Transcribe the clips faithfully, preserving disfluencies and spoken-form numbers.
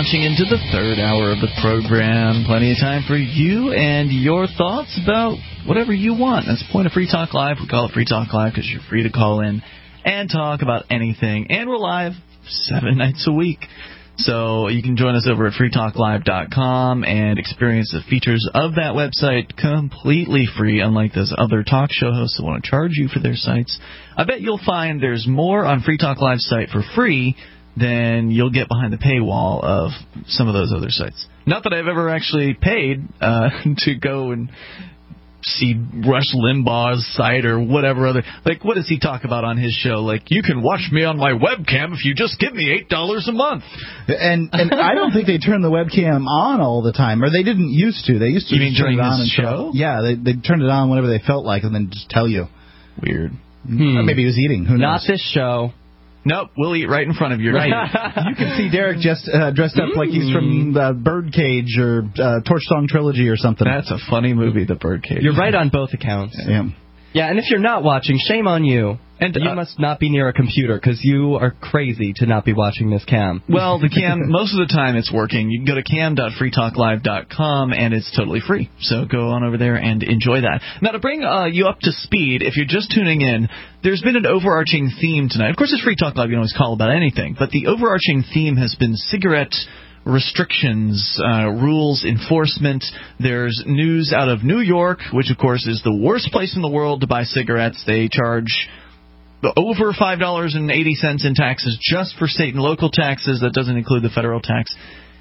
launching into the third hour of the program. Plenty of time for you and your thoughts about whatever you want. That's the point of Free Talk Live. We call it Free Talk Live because you're free to call in and talk about anything. And we're live seven nights a week. So you can join us over at free talk live dot com and experience the features of that website completely free, unlike those other talk show hosts that want to charge you for their sites. I bet you'll find there's more on Free Talk Live's site for free than you'll get behind the paywall of some of those other sites. Not that I've ever actually paid uh, to go and see Rush Limbaugh's site or whatever other. Like, what does he talk about on his show? Like, you can watch me on my webcam if you just give me eight dollars a month. And and I don't think they turn the webcam on all the time, or they didn't used to. They used to you mean turn during it on this and show? Turn, yeah, they they turned it on whenever they felt like, and then just tell you. Weird. Hmm. Or maybe he was eating. Who knows? Not this show. Nope, we'll eat right in front of you. Right. You can see Derek just uh, dressed up mm. like he's from uh, Birdcage or uh, Torchsong Trilogy or something. That's a funny movie, The Birdcage. You're right on both accounts. Yeah. Yeah, and if you're not watching, shame on you. And you uh, must not be near a computer because you are crazy to not be watching this cam. Well, the cam, most of the time it's working. You can go to cam dot free talk live dot com and it's totally free. So go on over there and enjoy that. Now, to bring uh, you up to speed, if you're just tuning in, there's been an overarching theme tonight. Of course, it's Free Talk Live. You can always call about anything. But the overarching theme has been cigarette restrictions, uh, rules, enforcement. There's news out of New York, which, of course, is the worst place in the world to buy cigarettes. They charge over five dollars and eighty cents in taxes just for state and local taxes. That doesn't include the federal tax.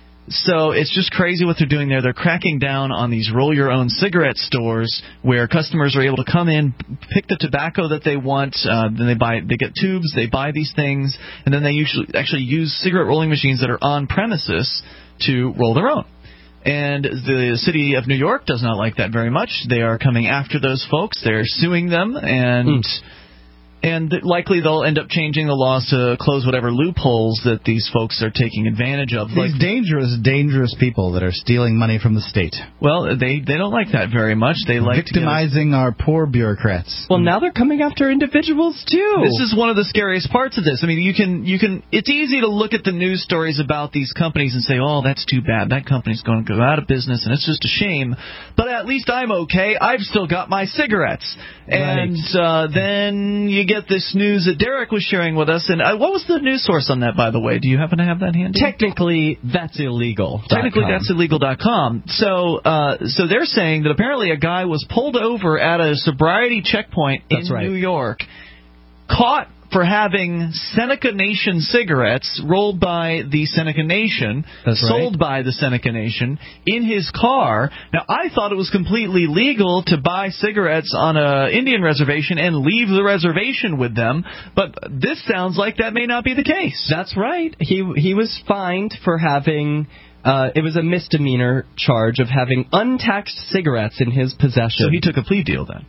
So it's just crazy what they're doing there. They're cracking down on these roll-your-own cigarette stores where customers are able to come in, pick the tobacco that they want, uh, then they buy, they get tubes, they buy these things, and then they usually actually use cigarette rolling machines that are on premises to roll their own. And the city of New York does not like that very much. They are coming after those folks. They're suing them, and... Mm. And likely they'll end up changing the laws to close whatever loopholes that these folks are taking advantage of. These like, dangerous, dangerous people that are stealing money from the state. Well, they, they don't like that very much. They like victimizing our poor bureaucrats. Well, now they're coming after individuals too. This is one of the scariest parts of this. I mean, you can you can. It's easy to look at the news stories about these companies and say, "Oh, that's too bad. That company's going to go out of business, and it's just a shame." But at least I'm okay. I've still got my cigarettes. And uh, then you get this news that Derek was sharing with us. And uh, what was the news source on that, by the way? Do you happen to have that handy? Technically, that's illegal. Technically, that's illegal dot com. So, uh, so they're saying that apparently a guy was pulled over at a sobriety checkpoint that's in right. New York, caught for having Seneca Nation cigarettes rolled by the Seneca Nation, That's sold right. by the Seneca Nation, in his car. Now, I thought it was completely legal to buy cigarettes on an Indian reservation and leave the reservation with them, but this sounds like that may not be the case. That's right. He he was fined for having... Uh, it was a misdemeanor charge of having untaxed cigarettes in his possession. So he took a plea deal then?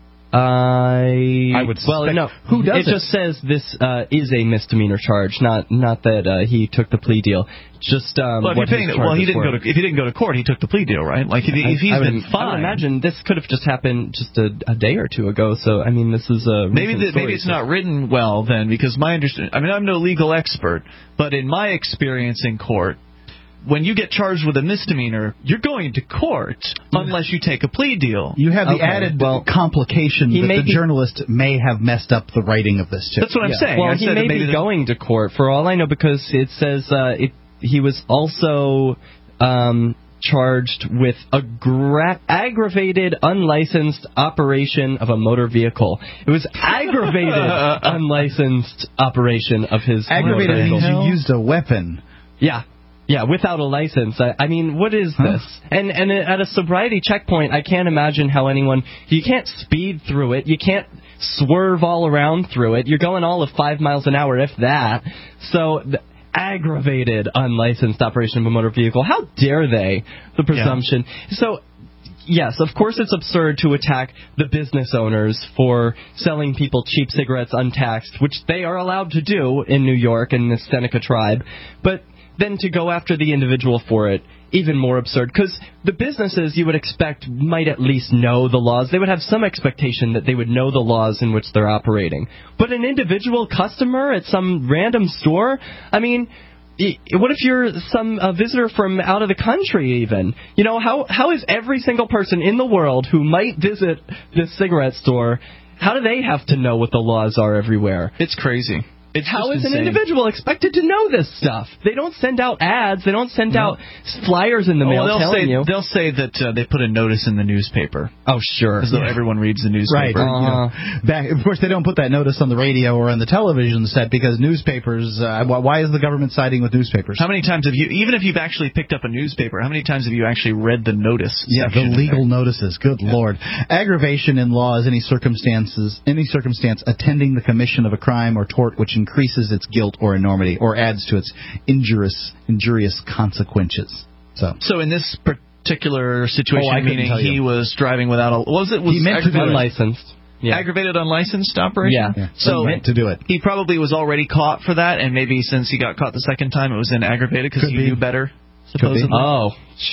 I I would well suspect, no who does it, it just says this uh, is a misdemeanor charge, not not that uh, he took the plea deal. Just um, well, what his his well, he didn't were. go to if he didn't go to court, he took the plea deal, right? Like if, if he's I, I been would, fined, I would imagine this could have just happened just a, a day or two ago. So I mean, this is a maybe the, story, maybe it's so. not written well then, because my understanding. I mean, I'm no legal expert, but in my experience in court, when you get charged with a misdemeanor, you're going to court unless you take a plea deal. You have the okay. added well, complication that the be, journalist may have messed up the writing of this, too. That's what I'm yeah. saying. Well, I he said may be the, going to court, for all I know, because it says uh, it, he was also um, charged with a gra- aggravated unlicensed operation of a motor vehicle. It was aggravated unlicensed operation of his aggravated motor vehicle. means you used a weapon. Yeah. Yeah, without a license. I, I mean, what is huh? this? And and at a sobriety checkpoint, I can't imagine how anyone... You can't speed through it. You can't swerve all around through it. You're going all of five miles an hour, if that. So... The, aggravated unlicensed operation of a motor vehicle. How dare they? The presumption. Yeah. So... Yes, of course it's absurd to attack the business owners for selling people cheap cigarettes untaxed, which they are allowed to do in New York and the Seneca tribe. But then to go after the individual for it, even more absurd. Because the businesses you would expect might at least know the laws. They would have some expectation that they would know the laws in which they're operating. But an individual customer at some random store, I mean... what if you're some uh, visitor from out of the country even? You know, how how is every single person in the world who might visit this cigarette store, how do they have to know what the laws are everywhere? It's crazy. It's How is insane. an individual expected to know this stuff? They don't send out ads. They don't send no. out flyers in the mail oh, they'll telling say, you. They'll say that uh, they put a notice in the newspaper. Oh, sure. As though yeah. everyone reads the Right. newspaper. Uh, you know, back, of course, they don't put that notice on the radio or on the television set because newspapers, uh, why is the government siding with newspapers? How many times have you, even if you've actually picked up a newspaper, how many times have you actually read the notice Yeah, the section legal notices. Good yeah. Lord. Aggravation in law is any circumstances, any circumstance attending the commission of a crime or tort which increases its guilt or enormity or adds to its injurious, injurious consequences. So, so in this particular situation, oh, meaning he you. was driving without a, what was it? Was he meant to do unlicensed. Yeah. Aggravated unlicensed operation? Yeah. yeah. So he meant to do it. He probably was already caught for that, and maybe since he got caught the second time, it was in aggravated because he be. knew better, supposedly. Oh.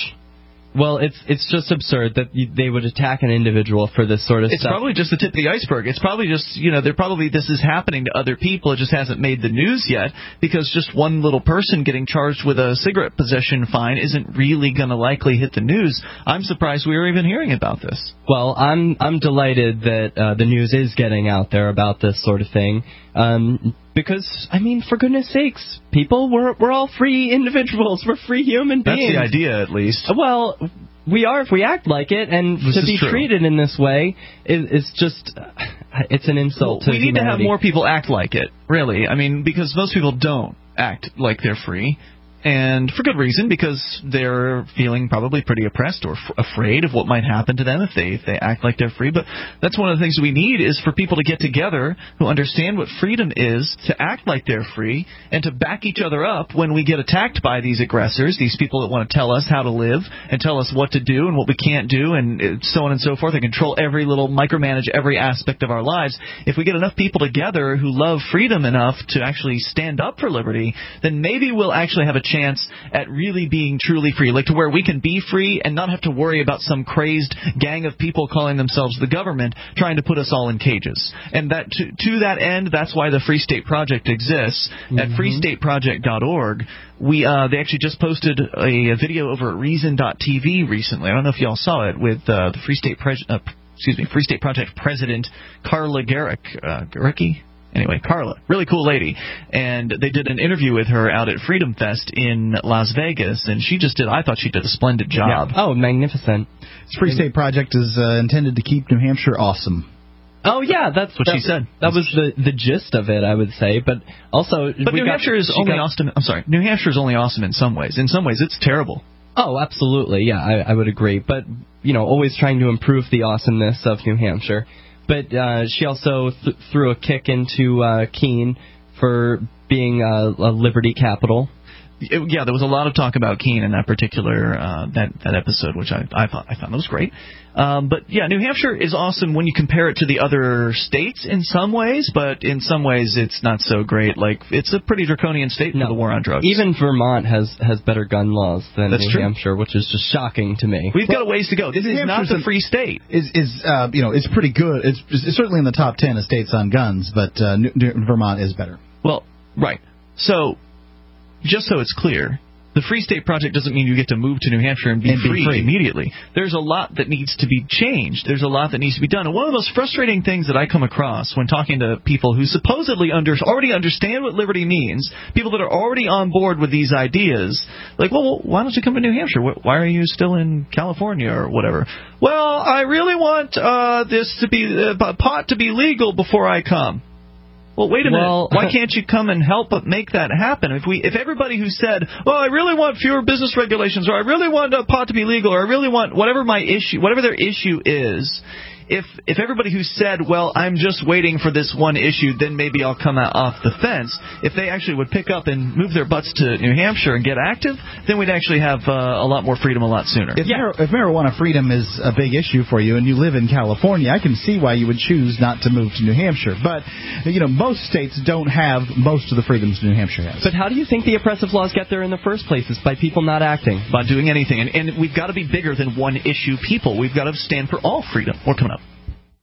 Well, it's it's just absurd that you, they would attack an individual for this sort of it's stuff. It's probably just the tip of the iceberg. It's probably just, you know, they're probably this is happening to other people. It just hasn't made the news yet because just one little person getting charged with a cigarette possession fine isn't really going to likely hit the news. I'm surprised we were even hearing about this. Well, I'm I'm delighted that uh, the news is getting out there about this sort of thing. Um, because, I mean, for goodness sakes, people, we're, we're all free individuals. We're free human beings. That's the idea, at least. Well, we are if we act like it, and this to be true. treated in this way is, is just, uh, it's an insult well, to we need humanity. to have more people act like it, really. I mean, because most people don't act like they're free. And for good reason, because they're feeling probably pretty oppressed or f- afraid of what might happen to them if they if they act like they're free. But that's one of the things we need is for people to get together who understand what freedom is, to act like they're free, and to back each other up when we get attacked by these aggressors, these people that want to tell us how to live and tell us what to do and what we can't do and so on and so forth, and control every little, micromanage every aspect of our lives. If we get enough people together who love freedom enough to actually stand up for liberty, then maybe we'll actually have a chance at really being truly free, like to where we can be free and not have to worry about some crazed gang of people calling themselves the government trying to put us all in cages. And that to, to that end, that's why the Free State Project exists. Mm-hmm. At free state project dot org, we uh, they actually just posted a, a video over at reason dot t v recently. I don't know if y'all saw it with uh, the Free State Pre- uh, excuse me Free State Project President Carla Gericke. Uh, Gericke? Anyway, Carla, really cool lady, and they did an interview with her out at Freedom Fest in Las Vegas, and she just did, I thought she did a splendid job. Yeah. Oh, magnificent. This Free State Project is uh, intended to keep New Hampshire awesome. Oh, yeah, that's what that, she said. That was the, the gist of it, I would say, but also... But New got, Hampshire is only got, awesome, I'm sorry, New Hampshire is only awesome in some ways. In some ways, it's terrible. Oh, absolutely, yeah, I, I would agree, but, you know, always trying to improve the awesomeness of New Hampshire. But uh, she also th- threw a kick into uh, Keene for being uh, a liberty capital. It, yeah, there was a lot of talk about Keene in that particular uh, that that episode, which I I thought I thought that was great. Um, but yeah, New Hampshire is awesome when you compare it to the other states in some ways, but in some ways it's not so great. Like it's a pretty draconian state no, for the war on drugs. Even Vermont has has better gun laws than That's New true. Hampshire, which is just shocking to me. We've well, got a ways to go. This is not the free state. Is is uh, you know it's pretty good. It's, it's certainly in the top ten of states on guns, but uh, New, New, Vermont is better. Well, right. So, just so it's clear, the Free State Project doesn't mean you get to move to New Hampshire and be, and be free, free immediately. There's a lot that needs to be changed. There's a lot that needs to be done. And one of the most frustrating things that I come across when talking to people who supposedly under, already understand what liberty means, people that are already on board with these ideas, like, well, why don't you come to New Hampshire? Why are you still in California or whatever? Well, I really want uh, this to be uh, pot to be legal before I come. Well, wait a well, minute. Why can't you come and help make that happen? If we, if everybody who said, "Well, I really want fewer business regulations," or "I really want uh, pot to be legal," or "I really want whatever my issue, whatever their issue is," if if everybody who said, "Well, I'm just waiting for this one issue, then maybe I'll come out off the fence," if they actually would pick up and move their butts to New Hampshire and get active, then we'd actually have uh, a lot more freedom a lot sooner. If, yeah. mar- if marijuana freedom is a big issue for you and you live in California, I can see why you would choose not to move to New Hampshire. But, you know, most states don't have most of the freedoms New Hampshire has. But how do you think the oppressive laws get there in the first place? It's by people not acting. By doing anything. And, and we've got to be bigger than one issue people. We've got to stand for all freedom. More coming up. Hi,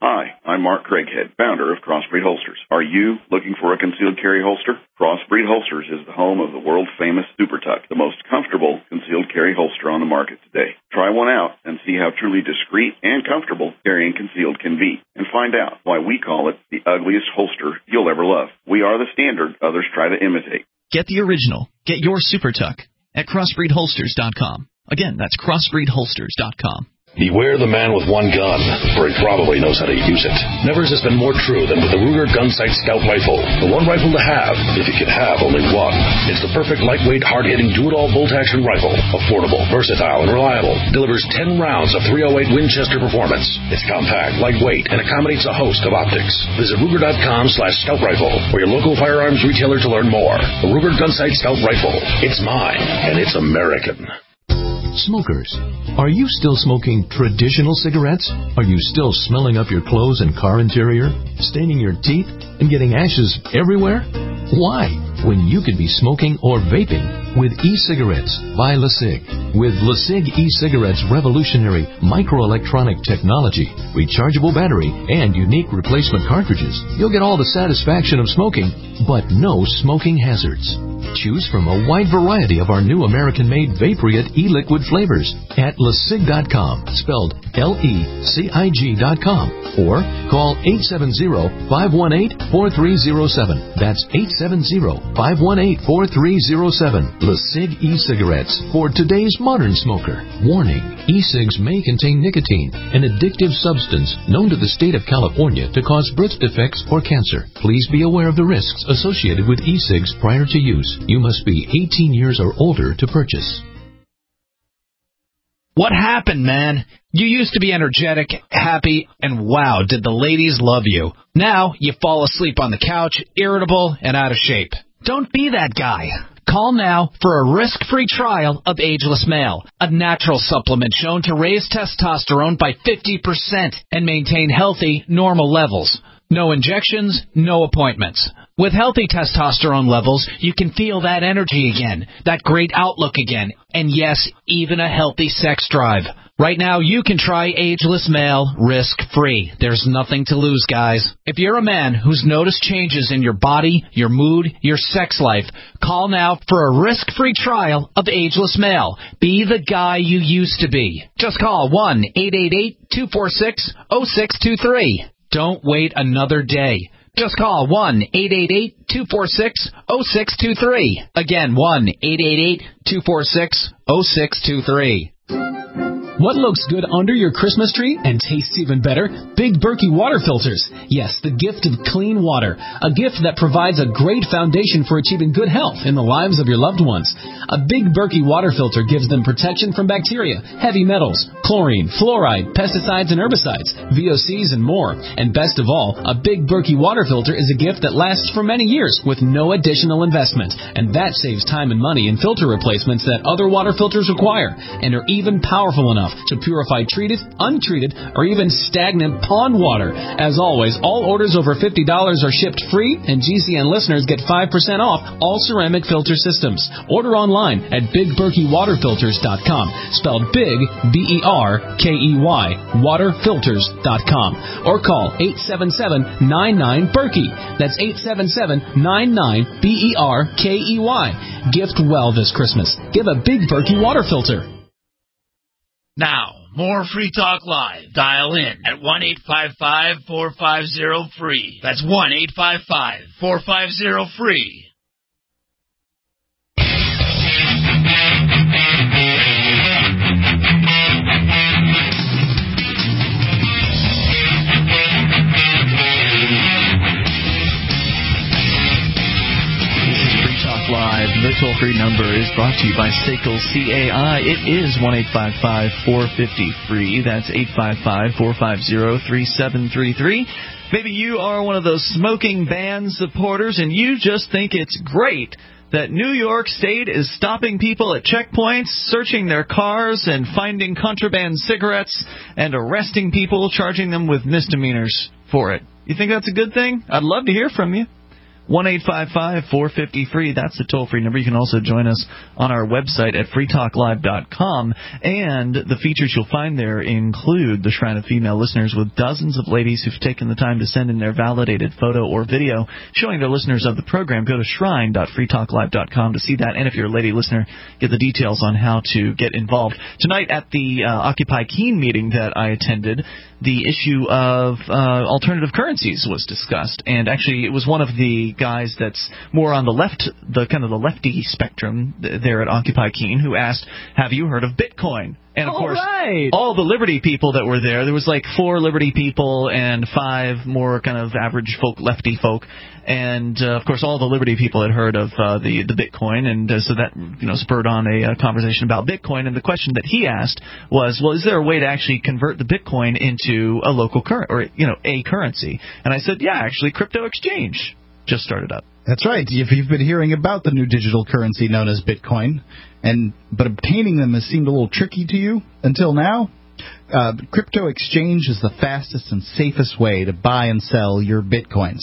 I'm Mark Craighead, founder of Crossbreed Holsters. Are you looking for a concealed carry holster? Crossbreed Holsters is the home of the world-famous Super Tuck, the most comfortable concealed carry holster on the market today. Try one out and see how truly discreet and comfortable carrying concealed can be, and find out why we call it the ugliest holster you'll ever love. We are the standard others try to imitate. Get the original. Get your Super Tuck at crossbreed holsters dot com. Again, that's crossbreed holsters dot com. Beware the man with one gun, for he probably knows how to use it. Never has this been more true than with the Ruger Gunsight Scout Rifle. The one rifle to have, if you can have only one. It's the perfect lightweight, hard-hitting, do-it-all bolt-action rifle. Affordable, versatile, and reliable. Delivers ten rounds of three oh eight Winchester performance. It's compact, lightweight, and accommodates a host of optics. Visit Ruger.com slash Scout Rifle or your local firearms retailer to learn more. The Ruger Gunsight Scout Rifle. It's mine, and it's American. Smokers, are you still smoking traditional cigarettes? Are you still smelling up your clothes and car interior, staining your teeth, and getting ashes everywhere? Why, when you could be smoking or vaping with e-cigarettes by LeSig? With LeSig e-cigarettes' revolutionary microelectronic technology, rechargeable battery, and unique replacement cartridges, you'll get all the satisfaction of smoking, but no smoking hazards. Choose from a wide variety of our new American-made Vaporite e-liquid flavors at lesig dot com, spelled L E C I G dot com, or call eight seven zero, five one eight, four three zero seven. That's eight seven zero, five one eight, four three zero seven. LeSig e-cigarettes for today's modern smoker. Warning, e-cigs may contain nicotine, an addictive substance known to the state of California to cause birth defects or cancer. Please be aware of the risks associated with e-cigs prior to use. You must be eighteen years or older to purchase. What happened, man? You used to be energetic, happy, and wow, did the ladies love you. Now you fall asleep on the couch, irritable, and out of shape. Don't be that guy. Call now for a risk-free trial of Ageless Male, a natural supplement shown to raise testosterone by fifty percent and maintain healthy, normal levels. No injections, no appointments. With healthy testosterone levels, you can feel that energy again, that great outlook again, and yes, even a healthy sex drive. Right now, you can try Ageless Male risk-free. There's nothing to lose, guys. If you're a man who's noticed changes in your body, your mood, your sex life, call now for a risk-free trial of Ageless Male. Be the guy you used to be. Just call one eight eight eight, two four six, zero six two three. Don't wait another day. Just call one eight eight eight, two four six, zero six two three. Again, one eight eight eight, two four six, zero six two three. What looks good under your Christmas tree and tastes even better? Big Berkey water filters. Yes, the gift of clean water. A gift that provides a great foundation for achieving good health in the lives of your loved ones. A Big Berkey water filter gives them protection from bacteria, heavy metals, chlorine, fluoride, pesticides and herbicides, V O Cs and more. And best of all, a Big Berkey water filter is a gift that lasts for many years with no additional investment. And that saves time and money in filter replacements that other water filters require and are even powerful enough to purify treated, untreated, or even stagnant pond water. As always, all orders over fifty dollars are shipped free, and G C N listeners get five percent off all ceramic filter systems. Order online at big berkey water filters dot com, spelled big, B E R K E Y, water filters dot com, or call eight seven seven, nine nine, Berkey. That's eight seven seven, nine nine, B E R K E Y. Gift well this Christmas. Give a Big Berkey water filter. Now, more Free Talk Live. Dial in at one eight five five, four five zero, free. That's one eight five five, four five zero, free. Live. The toll-free number is brought to you by S A C L C A I. It is one eight five five, four five zero, free. That's eight five five, four five zero, three seven three three. Maybe you are one of those smoking ban supporters and you just think it's great that New York State is stopping people at checkpoints, searching their cars and finding contraband cigarettes and arresting people, charging them with misdemeanors for it. You think that's a good thing? I'd love to hear from you. one eight five five, four five zero, free. That's the toll-free number. You can also join us on our website at free talk live dot com. And the features you'll find there include the Shrine of Female Listeners, with dozens of ladies who've taken the time to send in their validated photo or video showing they're listeners of the program. Go to shrine dot free talk live dot com to see that. And if you're a lady listener, get the details on how to get involved. Tonight at the uh, Occupy Keene meeting that I attended, the issue of uh, alternative currencies was discussed, and actually it was one of the guys that's more on the left, the kind of the lefty spectrum there at Occupy Keene, who asked, "Have you heard of Bitcoin?" And, of all course, right. all the Liberty people that were there, there was like four Liberty people and five more kind of average folk, lefty folk. And, uh, of course, all the Liberty people had heard of uh, the, the Bitcoin, and uh, so that, you know, spurred on a, a conversation about Bitcoin. And the question that he asked was, well, is there a way to actually convert the Bitcoin into a local currency, or, you know, a currency? And I said, yeah, actually, Crypto Exchange just started up. That's right. If you've been hearing about the new digital currency known as Bitcoin, and but obtaining them has seemed a little tricky to you until now, uh, Crypto Exchange is the fastest and safest way to buy and sell your Bitcoins.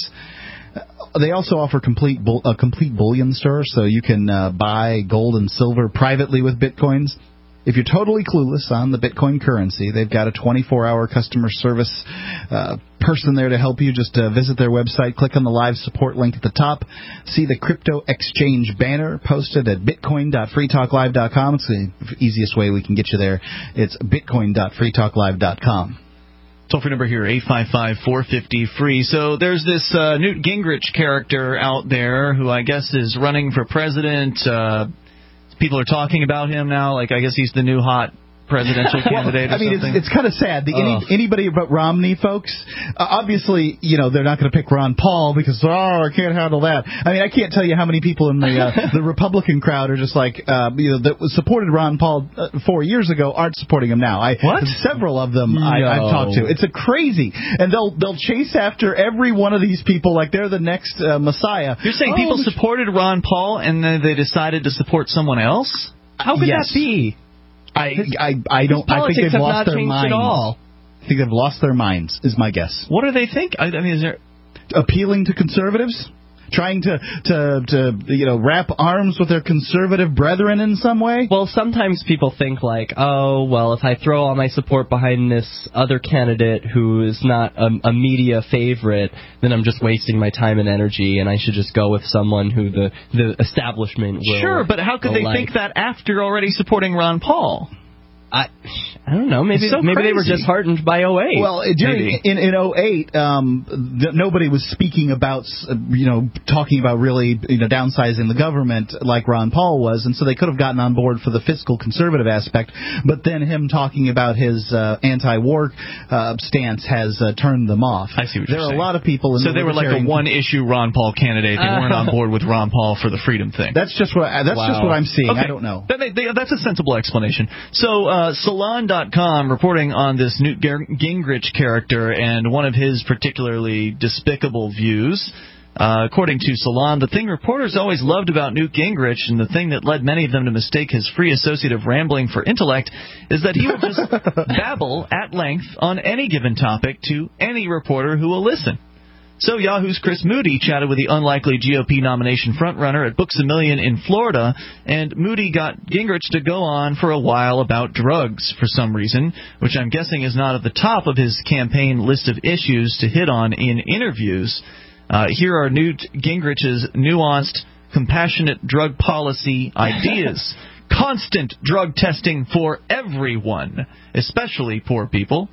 Uh, they also offer complete bull, a complete bullion store, so you can uh, buy gold and silver privately with Bitcoins. If you're totally clueless on the Bitcoin currency, they've got a twenty-four hour customer service uh, person there to help you. Just uh, visit their website, click on the live support link at the top, see the Crypto Exchange banner posted at bitcoin dot free talk live dot com. It's the easiest way we can get you there. It's bitcoin dot free talk live dot com. Toll-free number here, eight five five, four five zero, free. So there's this uh, Newt Gingrich character out there who I guess is running for president. Uh, people are talking about him now. Like, I guess he's the new hot presidential candidate or I mean, something. it's, it's kind of sad. The, any, anybody but Romney, folks, uh, obviously, you know, they're not going to pick Ron Paul because, oh, I can't handle that. I mean, I can't tell you how many people in the uh, the Republican crowd are just like, uh, you know, that supported Ron Paul uh, four years ago aren't supporting him now. I, what? Several of them no. I, I've talked to. It's a crazy. And they'll they'll chase after every one of these people like they're the next uh, Messiah. You're saying oh, people supported Ron Paul and then they decided to support someone else? How could yes. that be? I, I I don't. I think they've have lost not their changed minds. At all. I think they've lost their minds. Is my guess. What do they think? I, I mean, is there appealing to conservatives, trying to to to you know wrap arms with their conservative brethren in some way? Well, sometimes people think like, oh, well, if I throw all my support behind this other candidate who is not a, a media favorite, then I'm just wasting my time and energy, and I should just go with someone who the the establishment will. Sure, but how could they like. think that after already supporting Ron Paul? I I don't know. Maybe so maybe crazy. they were disheartened by oh eight. Well, during, in in oh eight, um, th- nobody was speaking about uh, you know talking about really you know downsizing the government like Ron Paul was, and so they could have gotten on board for the fiscal conservative aspect. But then him talking about his uh, anti-war uh, stance has uh, turned them off. I see what there you're are saying. a lot of people in so the they were like a one-issue Ron Paul candidate. They weren't on board with Ron Paul for the freedom thing. That's just what I, that's wow. just what I'm seeing. Okay. I don't know. That, they, that's a sensible explanation. So, uh, Salon dot com reporting on this Newt Gingrich character and one of his particularly despicable views. Uh, according to Salon, the thing reporters always loved about Newt Gingrich, and the thing that led many of them to mistake his free associative rambling for intellect, is that he will just babble at length on any given topic to any reporter who will listen. So Yahoo's Chris Moody chatted with the unlikely G O P nomination frontrunner at Books A Million in Florida, and Moody got Gingrich to go on for a while about drugs for some reason, which I'm guessing is not at the top of his campaign list of issues to hit on in interviews. Uh, here are Newt Gingrich's nuanced, compassionate drug policy ideas. Constant drug testing for everyone, especially poor people.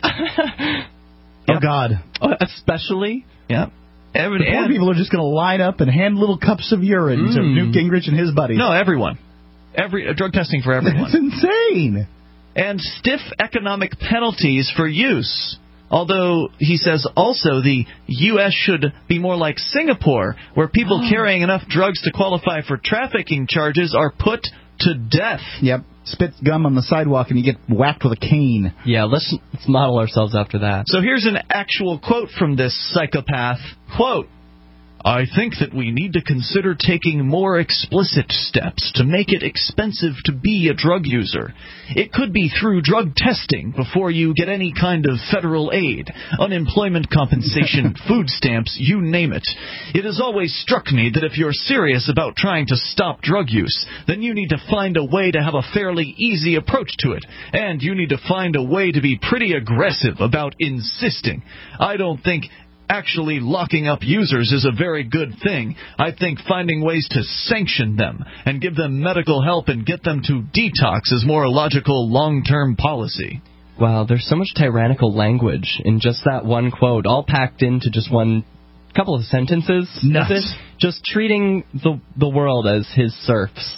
Oh, God. Especially? Yeah. Every, the poor and, people are just going to line up and hand little cups of urine mm. to Newt Gingrich and his buddies. No, everyone. Every uh, drug testing for everyone. That's insane. And stiff economic penalties for use. Although, he says also the U S should be more like Singapore, where people oh. carrying enough drugs to qualify for trafficking charges are put to death. Yep. Spit gum on the sidewalk and you get whacked with a cane. Yeah, let's, let's model ourselves after that. So here's an actual quote from this psychopath. Quote, I think that we need to consider taking more explicit steps to make it expensive to be a drug user. It could be through drug testing before you get any kind of federal aid, unemployment compensation, food stamps, you name it. It has always struck me that if you're serious about trying to stop drug use, then you need to find a way to have a fairly easy approach to it, and you need to find a way to be pretty aggressive about insisting. I don't think actually locking up users is a very good thing. I think finding ways to sanction them and give them medical help and get them to detox is more logical long-term policy. Wow, there's so much tyrannical language in just that one quote, all packed into just one couple of sentences. Nuts. Just treating the the world as his serfs.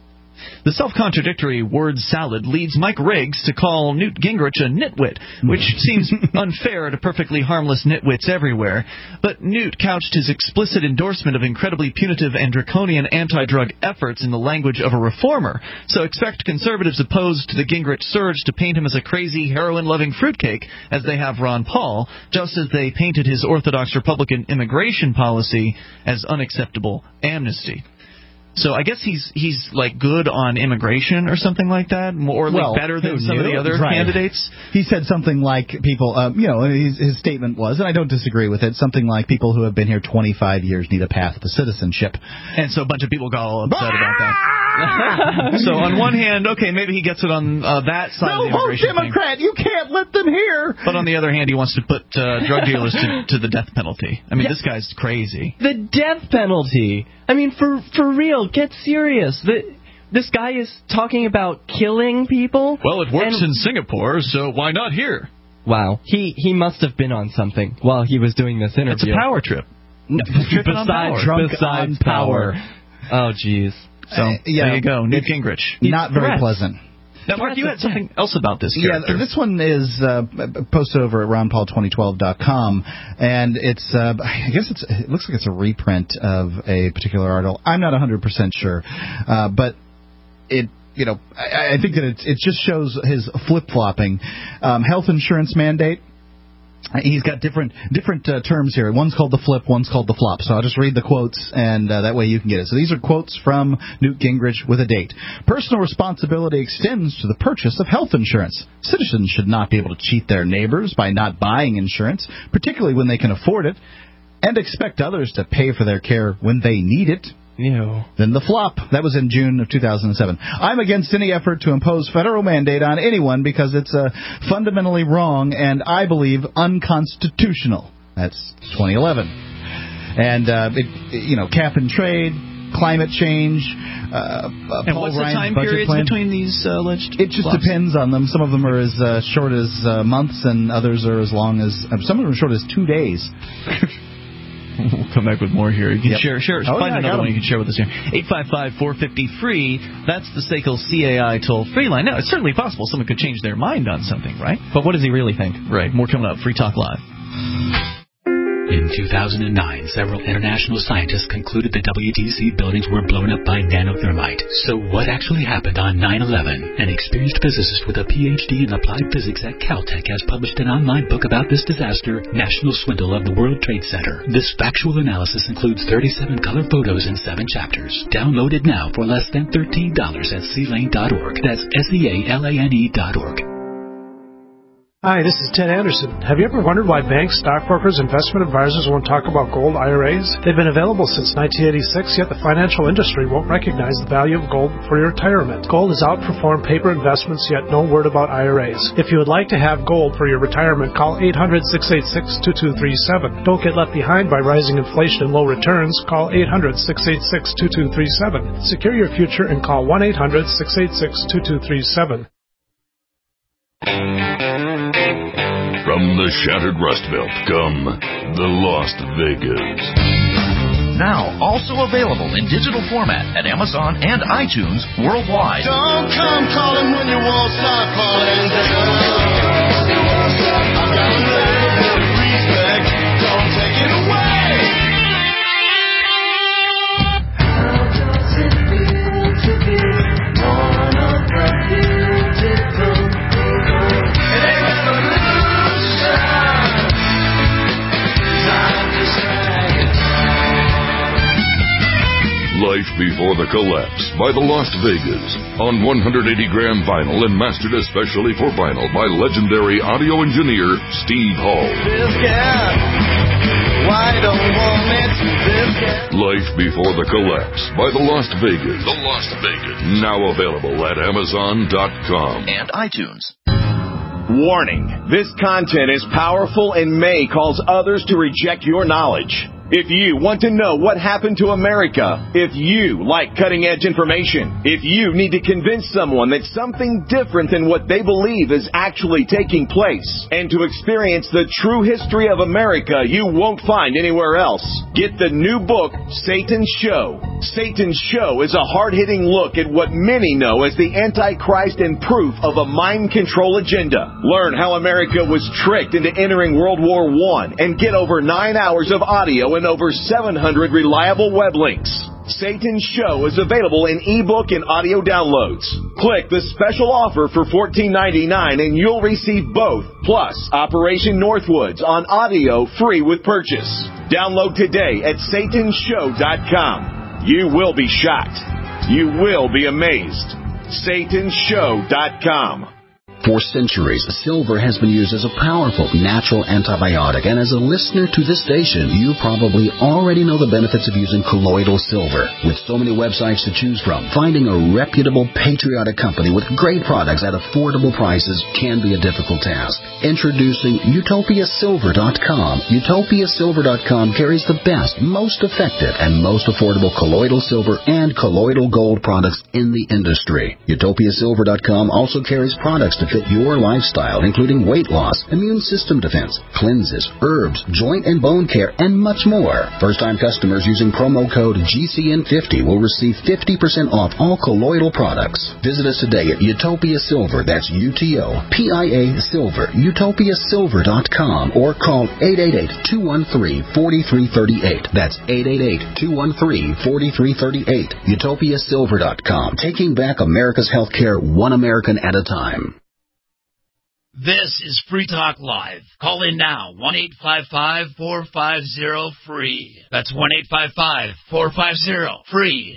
The self-contradictory word salad leads Mike Riggs to call Newt Gingrich a nitwit, which seems unfair to perfectly harmless nitwits everywhere. But Newt couched his explicit endorsement of incredibly punitive and draconian anti-drug efforts in the language of a reformer. So expect conservatives opposed to the Gingrich surge to paint him as a crazy, heroin-loving fruitcake, as they have Ron Paul, just as they painted his orthodox Republican immigration policy as unacceptable amnesty. So I guess he's he's like good on immigration or something like that, or like well, better than some of the other right. candidates. He said something like people, um, you know, his, his statement was, and I don't disagree with it, something like people who have been here twenty-five years need a path to citizenship. And so a bunch of people got all upset about that. So on one hand, okay, maybe he gets it on uh, that side no, of the immigration vote Democrat, thing. you can't let them here. But on the other hand, he wants to put uh, drug dealers to, to the death penalty. I mean, yeah. This guy's crazy. The death penalty. I mean, for for real, get serious. The, this guy is talking about killing people. Well, it works and, in Singapore, so why not here? Wow, he he must have been on something while he was doing this interview. It's a power trip. No, besides power. Drunk besides on power. power. Oh, jeez. So uh, yeah, there you go, Newt Gingrich. Not very threats. pleasant. Now, Mark, you had something else about this character. Yeah, this one is uh, posted over at ron paul twenty twelve dot com, and it's, uh, I guess it's, it looks like it's a reprint of a particular article. I'm not one hundred percent sure, uh, but it, you know, I, I think that it, it just shows his flip-flopping. Um, health insurance mandate. He's got different different uh, terms here. One's called the flip, one's called the flop. So I'll just read the quotes, and uh, that way you can get it. So these are quotes from Newt Gingrich with a date. Personal responsibility extends to the purchase of health insurance. Citizens should not be able to cheat their neighbors by not buying insurance, particularly when they can afford it, and expect others to pay for their care when they need it. Ew. Then the flop. That was in June of two thousand seven. I'm against any effort to impose federal mandate on anyone because it's uh, fundamentally wrong and, I believe, unconstitutional. That's twenty eleven. And, uh, it, you know, cap and trade, climate change. Uh, and Paul what's Ryan's the time budget periods plan. between these uh, alleged It just flops? depends on them. Some of them are as uh, short as uh, months, and others are as long as uh, some of them are short as two days. We'll come back with more here. You can yep. share, share, oh, find yeah, another one you can share with us here. eight five five, four five zero, free. That's the S A C L C A I toll-free line. Now, it's certainly possible someone could change their mind on something, right? But what does he really think? Right. More coming up. Free Talk Live. In two thousand nine, several international scientists concluded the W T C buildings were blown up by nanothermite. So what actually happened on nine eleven? An experienced physicist with a P H D in applied physics at Caltech has published an online book about this disaster, National Swindle of the World Trade Center. This factual analysis includes thirty-seven color photos in seven chapters. Download it now for less than thirteen dollars at C lane dot org. That's S E A L A N E dot org. Hi, this is Ted Anderson. Have you ever wondered why banks, stockbrokers, investment advisors won't talk about gold I R As? They've been available since nineteen eighty-six, yet the financial industry won't recognize the value of gold for your retirement. Gold has outperformed paper investments, yet no word about I R As. If you would like to have gold for your retirement, call eight hundred, six eight six, two two three seven. Don't get left behind by rising inflation and low returns. Call eight hundred, six eight six, two two three seven. Secure your future and call one eight hundred, six eight six, two two three seven. From the shattered Rust Belt come the Lost Vegas. Now also available in digital format at Amazon and iTunes worldwide. Don't come calling when you won't stop calling down. I've got a little bit of respect. Don't take it away. How does it feel to be one of the beautiful people? It ain't revolution. Time to say Before the Collapse by the Lost Vegas on one hundred eighty gram vinyl and mastered especially for vinyl by legendary audio engineer Steve Hall. This cat, why don't want it? This cat. Life Before the Collapse by the Lost Vegas. The Lost Vegas. Now available at Amazon dot com and iTunes. Warning, this content is powerful and may cause others to reject your knowledge. If you want to know what happened to America, if you like cutting-edge information, if you need to convince someone that something different than what they believe is actually taking place, and to experience the true history of America you won't find anywhere else, get the new book, Satan's Show. Satan's Show is a hard-hitting look at what many know as the Antichrist and proof of a mind control agenda. Learn how America was tricked into entering World War One and get over nine hours of audio and over seven hundred reliable web links. Satan's Show is available in ebook and audio downloads. Click the special offer for fourteen ninety-nine and you'll receive both, plus Operation Northwoods on audio free with purchase. Download today at Satans Show dot com. You will be shocked. You will be amazed. Satans Show dot com. For centuries, silver has been used as a powerful natural antibiotic, and as a listener to this station, you probably already know the benefits of using colloidal silver. With so many websites to choose from, finding a reputable, patriotic company with great products at affordable prices can be a difficult task. Introducing Utopia Silver dot com. Utopia Silver dot com carries the best, most effective, and most affordable colloidal silver and colloidal gold products in the industry. Utopia Silver dot com also carries products to fit your lifestyle, including weight loss, immune system defense, cleanses, herbs, joint and bone care, and much more. First-time customers using promo code G C N fifty will receive fifty percent off all colloidal products. Visit us today at Utopia Silver, that's U T O P I A Silver, Utopia Silver dot com, or call eight eight eight, two one three, four three three eight. That's eight eight eight, two one three, four three three eight. Utopia Silver dot com, taking back America's healthcare one American at a time. This is Free Talk Live. Call in now, one eight five five, four five zero, free. That's one eight five five, four five zero, free.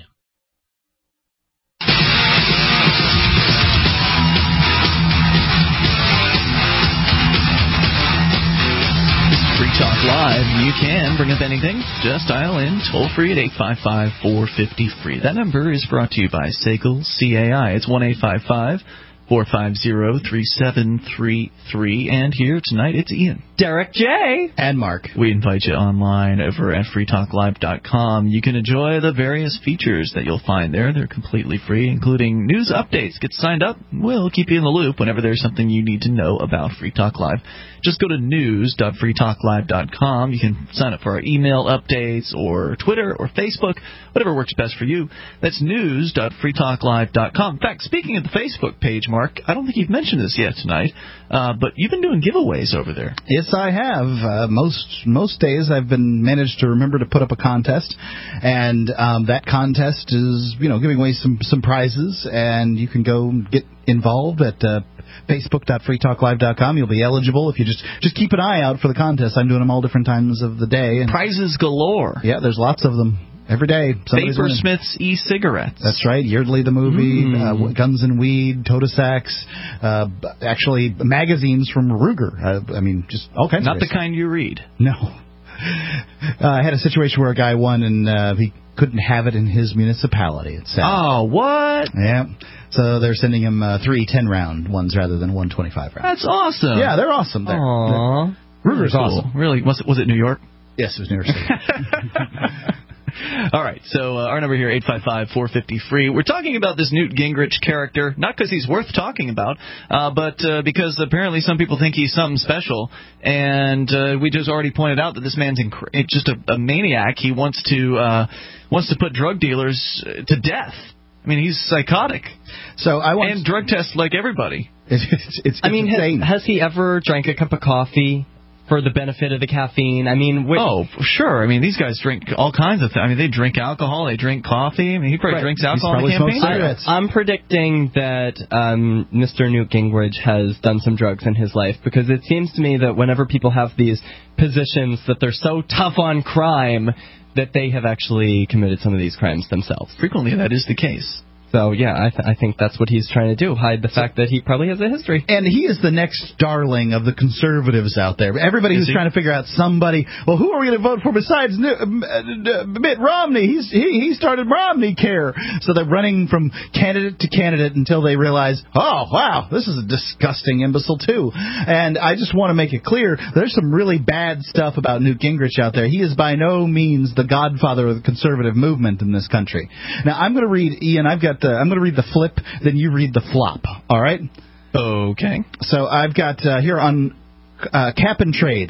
Free Talk Live. You can bring up anything. Just dial in toll free at eight five five, four five zero, free. That number is brought to you by Segal C A I. It's one eight five five, four five zero, three seven three three. And here tonight, it's Ian, Derek J, and Mark. We invite you online over at free talk live dot com. You can enjoy the various features that you'll find there. They're completely free, including news updates. Get signed up. We'll keep you in the loop whenever there's something you need to know about Free Talk Live. Just go to news dot free talk live dot com. You can sign up for our email updates or Twitter or Facebook, whatever works best for you. That's news dot free talk live dot com. In fact, speaking of the Facebook page, Mark, I don't think you've mentioned this yet tonight, uh, but you've been doing giveaways over there. Yes, I have. Uh, most most days I've been managed to remember to put up a contest, and um, that contest is, you know, giving away some, some prizes, and you can go get involved at uh, facebook dot free talk live dot com. You'll be eligible if you just just keep an eye out for the contest. I'm doing them all different times of the day. And prizes galore. Yeah, there's lots of them. Every day. Vapor Smith's e-cigarettes. That's right. Yeardley the movie, mm. uh, Guns and Weed, Toda Sacks, uh, actually magazines from Ruger. Uh, I mean, just all kinds Not of Not the kind you read. No. Uh, I had a situation where a guy won and uh, he couldn't have it in his municipality. It's sad. Oh, what? Yeah. So they're sending him uh, three ten-round ones rather than one twenty-five round. That's awesome. Yeah, they're awesome. They're, Aww. They're, Ruger's cool. awesome. Really? Was it, was it New York? Yes, it was New York City. All right, so uh, our number here, eight five five, four five zero, free. We're talking about this Newt Gingrich character, not because he's worth talking about, uh, but uh, because apparently some people think he's something special. And uh, we just already pointed out that this man's inc- just a, a maniac. He wants to uh, wants to put drug dealers to death. I mean, he's psychotic. So I want and drug test like everybody. It's, it's, it's I mean, has, has he ever drank a cup of coffee? for the benefit of the caffeine. I mean, wh- oh, sure. I mean, these guys drink all kinds of things. I mean, they drink alcohol, they drink coffee. I mean, he probably Right. drinks alcohol on the campaign. I, I'm predicting that um, Mister Newt Gingrich has done some drugs in his life, because it seems to me that whenever people have these positions that they're so tough on crime that they have actually committed some of these crimes themselves. Frequently, that is the case. So, yeah, I, th- I think that's what he's trying to do, hide the fact that he probably has a history. And he is the next darling of the conservatives out there. Everybody Is who's he? trying to figure out somebody, well, who are we going to vote for besides New- uh, Mitt Romney? He's, he, he started Romney Care. So they're running from candidate to candidate until they realize, oh, wow, this is a disgusting imbecile, too. And I just want to make it clear, there's some really bad stuff about Newt Gingrich out there. He is by no means the godfather of the conservative movement in this country. Now, I'm going to read, Ian, I've got, uh, I'm going to read the flip, then you read the flop, all right? Okay. So I've got uh, here on uh, cap and trade.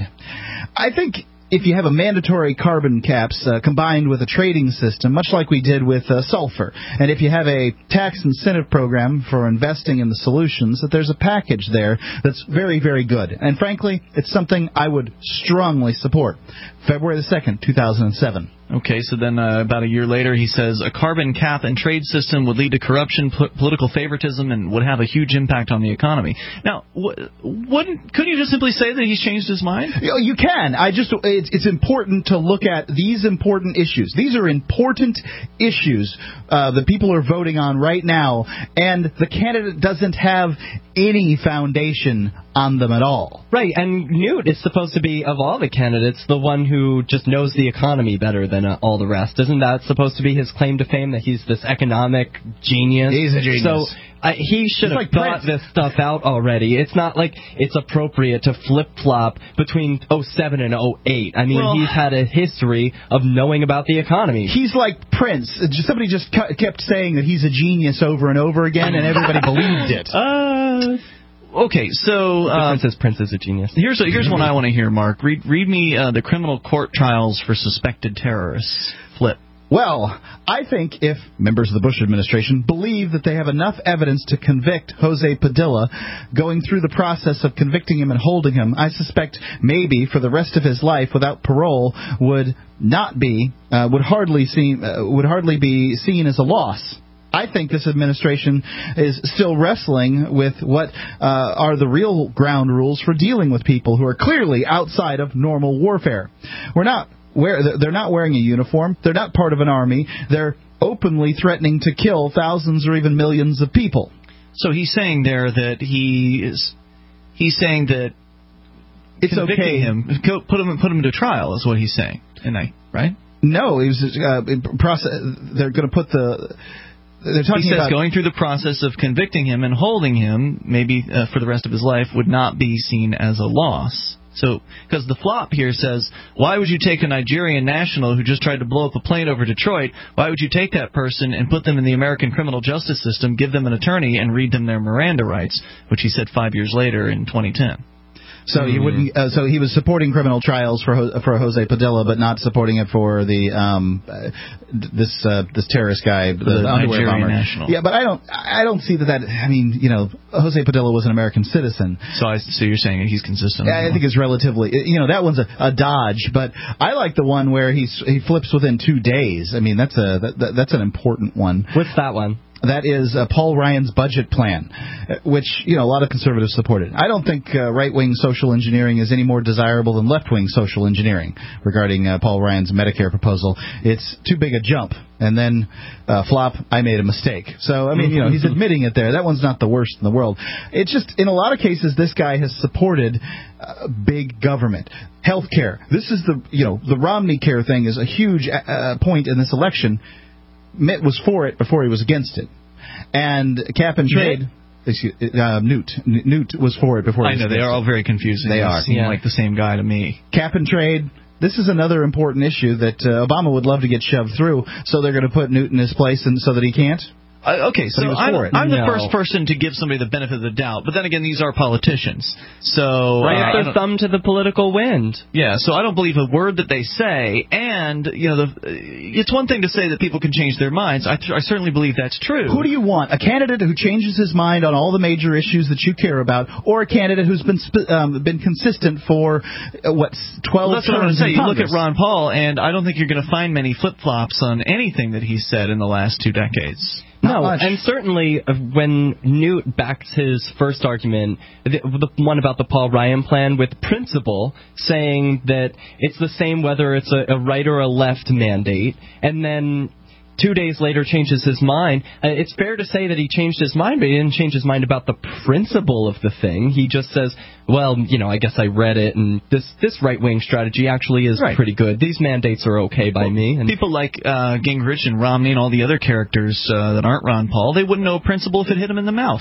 I think if you have a mandatory carbon caps uh, combined with a trading system, much like we did with uh, sulfur, and if you have a tax incentive program for investing in the solutions, that there's a package there that's very, very good. And frankly, it's something I would strongly support. February the second, two thousand seven. Okay, so then uh, about a year later, he says a carbon cap and trade system would lead to corruption, po- political favoritism, and would have a huge impact on the economy. Now, wh- wouldn't couldn't you just simply say that he's changed his mind? You know, you can. I just it's, it's important to look at these important issues. These are important issues uh, that people are voting on right now, and the candidate doesn't have any foundation on them at all. Right, and Newt is supposed to be, of all the candidates, the one who just knows the economy better than uh, all the rest. Isn't that supposed to be his claim to fame, that he's this economic genius? He's a genius. So uh, he should It's have like thought Prince. this stuff out already. It's not like it's appropriate to flip-flop between oh seven and oh eight. I mean, Well- he's had a history of knowing about the economy. He's like Prince. Just- Somebody just cu- kept saying that he's a genius over and over again, and everybody believed it. Uh, okay, so The uh, difference is Prince is a genius. here's a, here's one I want to hear, Mark. Read read me uh, the criminal court trials for suspected terrorists. Flip. Well, I think if members of the Bush administration believe that they have enough evidence to convict Jose Padilla, going through the process of convicting him and holding him, I suspect maybe for the rest of his life without parole would not be, uh, would hardly seem, uh, would hardly be seen as a loss. I think this administration is still wrestling with what uh, are the real ground rules for dealing with people who are clearly outside of normal warfare. We're not Where they're not wearing a uniform. They're not part of an army. They're openly threatening to kill thousands or even millions of people. So he's saying there that he is. He's saying that It's convicting okay. him, co- put him put him to trial is what he's saying. And I right? No, he was uh, process. They're going to put the. They're talking he says about going through the process of convicting him and holding him, maybe uh, for the rest of his life, would not be seen as a loss. So, because the flop here says, why would you take a Nigerian national who just tried to blow up a plane over Detroit? Why would you take that person and put them in the American criminal justice system, give them an attorney, and read them their Miranda rights, which he said five years later in twenty ten? So he wouldn't. Uh, so he was supporting criminal trials for Ho- for Jose Padilla, but not supporting it for the um uh, this uh, this terrorist guy, the, The underwear Nigerian bomber. national. Yeah, but I don't I don't see that. That I mean, you know, Jose Padilla was an American citizen. So I, so you're saying he's consistent? Yeah, I think it's relatively. You know, that one's a, a dodge, but I like the one where he's he flips within two days. I mean, that's a that, that, that's an important one. What's that one? That is uh, Paul Ryan's budget plan, uh, which, you know, a lot of conservatives supported. I don't think uh, right-wing social engineering is any more desirable than left-wing social engineering regarding uh, Paul Ryan's Medicare proposal. It's too big a jump. And then, uh, flop, I made a mistake. So, I mean, you know, he's admitting it there. That one's not the worst in the world. It's just, in a lot of cases, this guy has supported uh, big government. Healthcare. This is the, you know, the Romney Care thing is a huge uh, point in this election. Mitt was for it before he was against it. And cap and trade, excuse, uh, Newt, N- Newt was for it before he I was know, against they are it. all very confusing. They They are. seem Yeah. like the same guy to me. Cap and trade, this is another important issue that uh, Obama would love to get shoved through, so they're going to put Newt in his place and so that he can't. Uh, okay, so But he was I'm, for it. I'm the No. first person to give somebody the benefit of the doubt. But then again, these are politicians. So Right, uh, I their don't- thumb to the political wind. Yeah, so I don't believe a word that they say. And, you know, the, it's one thing to say that people can change their minds. I, I certainly believe that's true. Who do you want? A candidate who changes his mind on all the major issues that you care about, or a candidate who's been sp- um, been consistent for, uh, what, twelve Well, that's what I'm going terms to say. in You look Congress? at Ron Paul, and I don't think you're going to find many flip-flops on anything that he's said in the last two decades. No, and certainly uh, when Newt backed his first argument, the, the one about the Paul Ryan plan with principle, saying that it's the same whether it's a, a right or a left mandate, and then two days later changes his mind. Uh, it's fair to say that he changed his mind, but he didn't change his mind about the principle of the thing. He just says, well, you know, I guess I read it, and this, this right-wing strategy actually is Right. pretty good. These mandates are okay by me. And People like uh, Gingrich and Romney and all the other characters uh, that aren't Ron Paul, they wouldn't know a principle if it hit them in the mouth.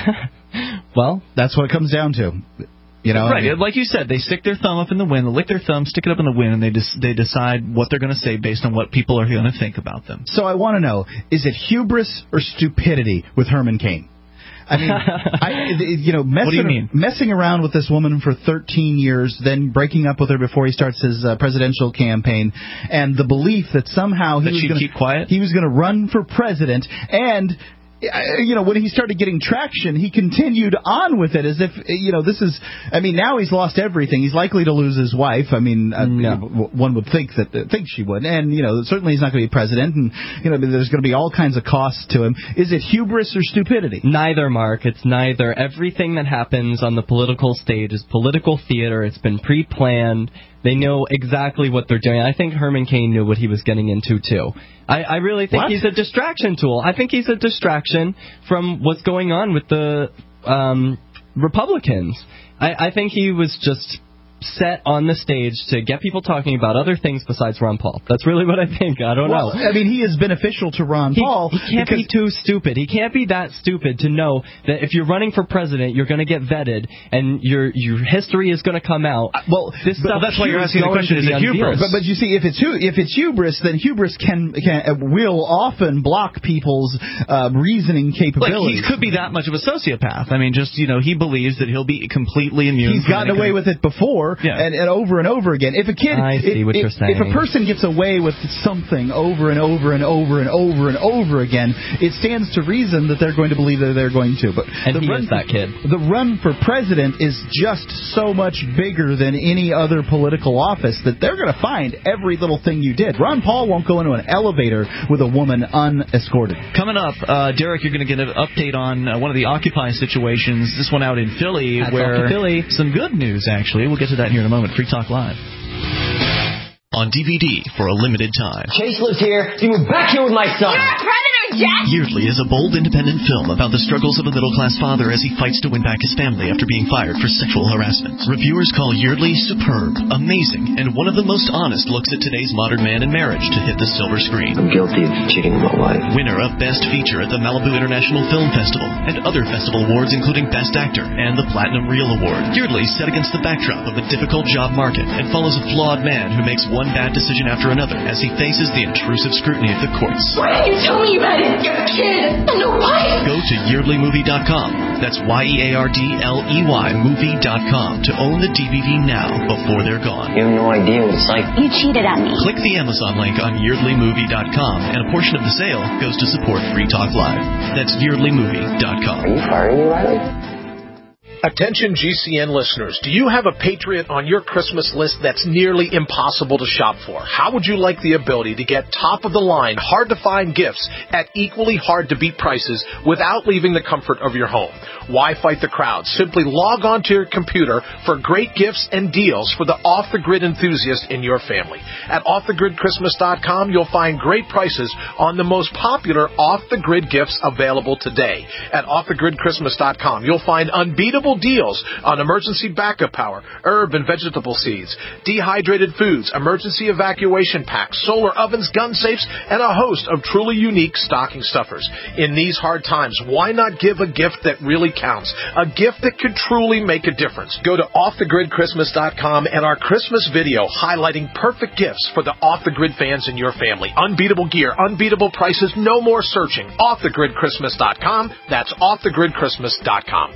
Well, that's what it comes down to. You know, right, I mean- like you said, they stick their thumb up in the wind, they lick their thumb, stick it up in the wind, and they des- they decide what they're going to say based on what people are going to think about them. So I want to know, is it hubris or stupidity with Herman Cain? I mean, I, you know, messing, What do you mean? messing around with this woman for thirteen years, then breaking up with her before he starts his uh, presidential campaign, and the belief that somehow he That was she'd going keep quiet? he was going to run for president, and uh, you know, when he started getting traction, he continued on with it as if, you know, this is, I mean, now he's lost everything. He's likely to lose his wife. I mean, uh, No. w- one would think that, uh, think she would. And, you know, certainly he's not going to be president, and, you know, there's going to be all kinds of costs to him. Is it hubris or stupidity? Neither, Mark. It's neither. Everything that happens on the political stage is political theater. It's been pre-planned. They know exactly what they're doing. I think Herman Cain knew what he was getting into, too. I, I really think What? he's a distraction tool. I think he's a distraction from what's going on with the um, Republicans. I, I think he was just set on the stage to get people talking about other things besides Ron Paul. That's really what I think. I don't well, know. I mean, he is beneficial to Ron He, Paul. he can't be too stupid. He can't be that stupid to know that if you're running for president, you're going to get vetted, and your your history is going to come out. Well, this but stuff that's why you're is asking the going question, to is be it hubris? unveiled. But, but you see, if it's hu- if it's hubris, then hubris can, can uh, will often block people's uh, reasoning Like, he capabilities. could be that much of a sociopath. I mean, just, you know, he believes that he'll be completely immune. He's from gotten any away kind of- with it before, Yeah. and, and over and over again. If a kid, I see if, what if, you're saying. if a person gets away with something over and over and over and over and over again, it stands to reason that they're going to believe that they're going to. But And the he run is that kid. The run for president is just so much bigger than any other political office that they're going to find every little thing you did. Ron Paul won't go into an elevator with a woman unescorted. Coming up, uh, Derek, you're going to get an update on uh, one of the Occupy situations, this one out in Philly, Hats off where to Philly. some good news, actually. We'll get to that here in a moment. Free Talk Live. On D V D for a limited time. Chase lives here. He moved back here with my son. You're a predator, Jack! Yeardley is a bold, independent film about the struggles of a middle-class father as he fights to win back his family after being fired for sexual harassment. Reviewers call Yeardley superb, amazing, and one of the most honest looks at today's modern man and marriage to hit the silver screen. I'm guilty of cheating on my wife. Winner of Best Feature at the Malibu International Film Festival and other festival awards including Best Actor and the Platinum Reel Award. Yeardley's set against the backdrop of a difficult job market and follows a flawed man who makes one bad decision after another as he faces the intrusive scrutiny of the courts. Why didn't you tell me about it? You're a kid. I'm no wife. Go to yeardley movie dot com. That's Y E A R D L E Y movie dot com to own the D V D now before they're gone. You have no idea what it's like. You cheated on me. Click the Amazon link on yeardley movie dot com and a portion of the sale goes to support Free Talk Live. That's yeardley movie dot com. Are you firing me, Riley? Attention G C N listeners, do you have a Patriot on your Christmas list that's nearly impossible to shop for? How would you like the ability to get top-of-the-line, hard-to-find gifts at equally hard-to-beat prices without leaving the comfort of your home? Why fight the crowd? Simply log on to your computer for great gifts and deals for the off-the-grid enthusiast in your family. At off the grid christmas dot com, you'll find great prices on the most popular off-the-grid gifts available today. At off the grid christmas dot com, you'll find unbeatable incredible deals on emergency backup power, herb and vegetable seeds, dehydrated foods, emergency evacuation packs, solar ovens, gun safes, and a host of truly unique stocking stuffers. In these hard times, why not give a gift that really counts? A gift that could truly make a difference. Go to off the grid christmas dot com and our Christmas video highlighting perfect gifts for the Off the Grid fans in your family. Unbeatable gear, unbeatable prices, no more searching. off the grid christmas dot com. That's off the grid christmas dot com.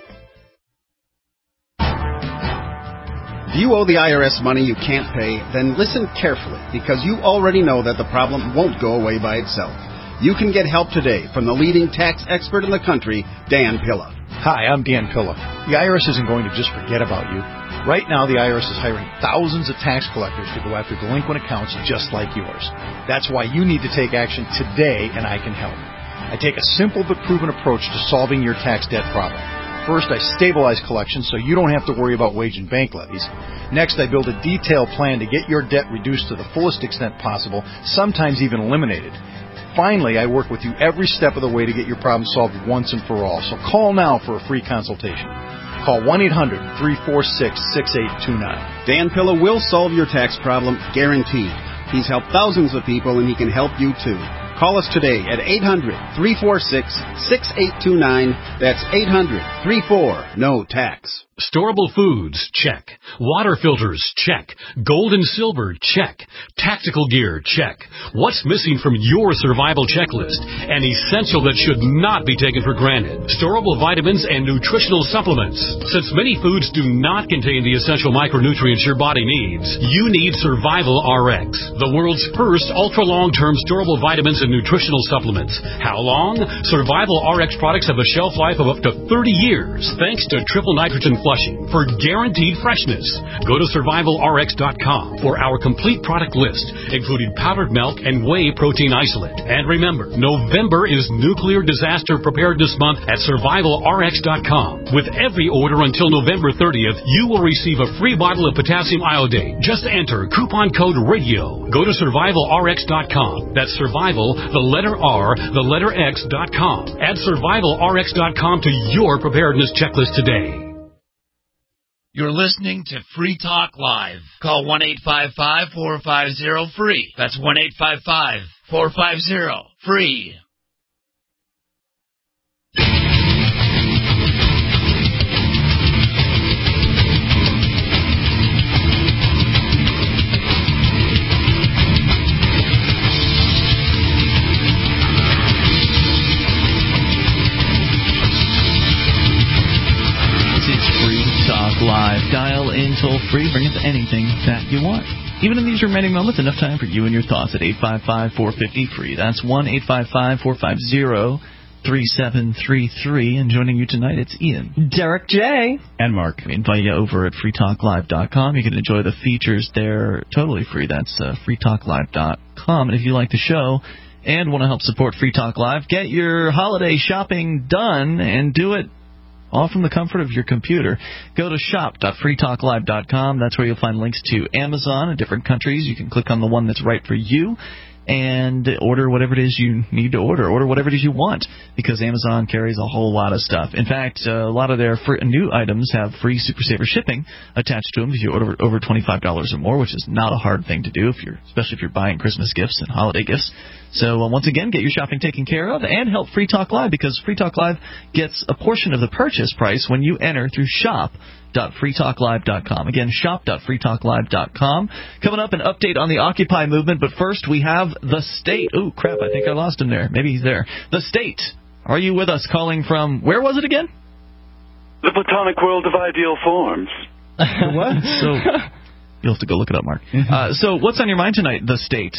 If you owe the I R S money you can't pay, then listen carefully, because you already know that the problem won't go away by itself. You can get help today from the leading tax expert in the country, Dan Pilla. Hi, I'm Dan Pilla. The I R S isn't going to just forget about you. Right now, the I R S is hiring thousands of tax collectors to go after delinquent accounts just like yours. That's why you need to take action today, and I can help. I take a simple but proven approach to solving your tax debt problem. First, I stabilize collections so you don't have to worry about wage and bank levies. Next, I build a detailed plan to get your debt reduced to the fullest extent possible, sometimes even eliminated. Finally, I work with you every step of the way to get your problem solved once and for all. So call now for a free consultation. Call one eight hundred three four six six eight two nine. Dan Pilla will solve your tax problem, guaranteed. He's helped thousands of people, and he can help you too. Call us today at eight hundred three four six six eight two nine. That's eight hundred three four no tax. Storable foods, check. Water filters, check. Gold and silver, check. Tactical gear, check. What's missing from your survival checklist? An essential that should not be taken for granted. Storable vitamins and nutritional supplements. Since many foods do not contain the essential micronutrients your body needs, you need Survival R X, the world's first ultra-long-term storable vitamins and nutritional supplements. How long? Survival R X products have a shelf life of up to thirty years, thanks to triple nitrogen flushing for guaranteed freshness. Go to survival r x dot com for our complete product list, including powdered milk and whey protein isolate. And remember, November is Nuclear Disaster Preparedness Month at survival r x dot com. With every order until November thirtieth, you will receive a free bottle of potassium iodate. Just enter coupon code RADIO. Go to survival r x dot com. That's survival, the letter R, the letter X dot com. Add survival r x dot com to your preparedness checklist today. You're listening to Free Talk Live. Call one eight five five four five zero free. That's one eight five five four five zero free. Live. Dial in toll free. Bring us anything that you want. Even in these remaining moments, enough time for you and your thoughts at eight five five four five zero free. That's one eight five five four five zero three seven three three. And joining you tonight, it's Ian, Derek J, and Mark. We invite you over at free talk live dot com. You can enjoy the features there totally free. That's uh, free talk live dot com. And if you like the show and want to help support Free Talk Live, get your holiday shopping done and do it all from the comfort of your computer. Go to shop dot free talk live dot com. That's where you'll find links to Amazon in different countries. You can click on the one that's right for you and order whatever it is you need to order. Order whatever it is you want, because Amazon carries a whole lot of stuff. In fact, uh, a lot of their free, new items have free Super Saver shipping attached to them if you order over twenty-five dollars or more, which is not a hard thing to do, if you're, especially if you're buying Christmas gifts and holiday gifts. So uh, once again, get your shopping taken care of and help Free Talk Live, because Free Talk Live gets a portion of the purchase price when you enter through shop dot free talk live dot com. Again, shop dot free talk live dot com. Coming up, an update on the Occupy movement, but first we have the state. Oh, crap, I think I lost him there. Maybe he's there. The state. Are you with us, calling from, where was it again? The platonic world of ideal forms. What? So, you'll have to go look it up, Mark. Uh, so what's on your mind tonight, the state?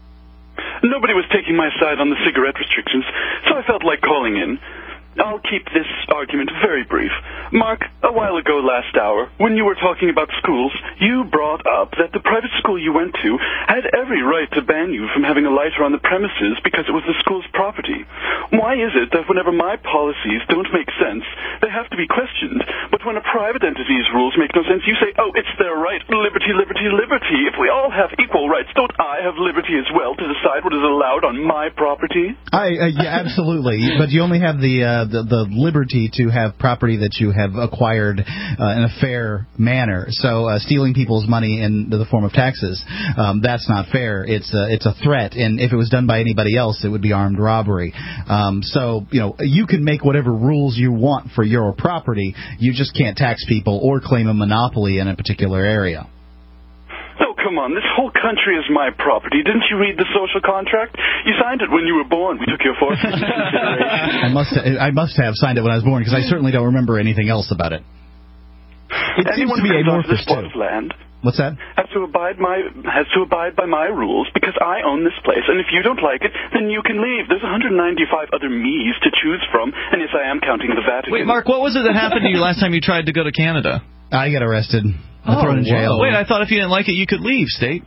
Nobody was taking my side on the cigarette restrictions, so I felt like calling in. I'll keep this argument very brief. Mark, a while ago last hour, when you were talking about schools, you brought up that the private school you went to had every right to ban you from having a lighter on the premises because it was the school's property. Why is it that whenever my policies don't make sense, they have to be questioned, but when a private entities' rules make no sense. You say, oh, it's their right. Liberty, liberty, liberty. If we all have equal rights, don't I have liberty as well to decide what is allowed on my property? I, uh, yeah, absolutely. But you only have the, uh, the the liberty to have property that you have acquired uh, in a fair manner. So uh, stealing people's money in the form of taxes, um, that's not fair. It's a, it's a threat, and if it was done by anybody else, it would be armed robbery. Um, so, you know, you can make whatever rules you want for your property. You just can't tax people or claim a monopoly in a particular area. Oh, come on. This whole country is my property. Didn't you read the social contract? You signed it when you were born. We took your forces into consideration. I must I must have signed it when I was born, because I certainly don't remember anything else about it. It Anyone seems to be amorphous, this plot of land What's that? Has to abide my has to abide by my rules because I own this place, and if you don't like it, then you can leave. There's one hundred ninety-five other me's to choose from, and yes, I am counting the Vatican. Wait, Mark, what was it that happened to you last time you tried to go to Canada? I got arrested. Oh, thrown in jail. Wait, I thought if you didn't like it, you could leave, State.